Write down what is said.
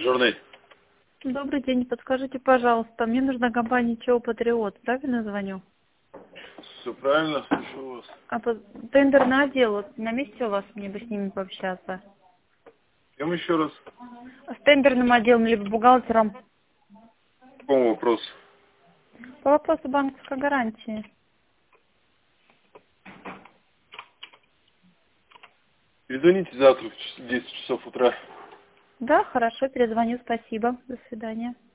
Дежурный. Добрый день, подскажите, пожалуйста, мне нужна компания ЧО «Патриот», правильно звоню? Все правильно, слушаю вас. Тендерный отдел, вот на месте у вас, мне бы с ними пообщаться? Кем еще раз? С тендерным отделом, либо бухгалтером. По какому вопросу? По вопросу банковской гарантии. Перезвоните завтра в 10 часов утра. Да, хорошо, перезвоню, спасибо, до свидания.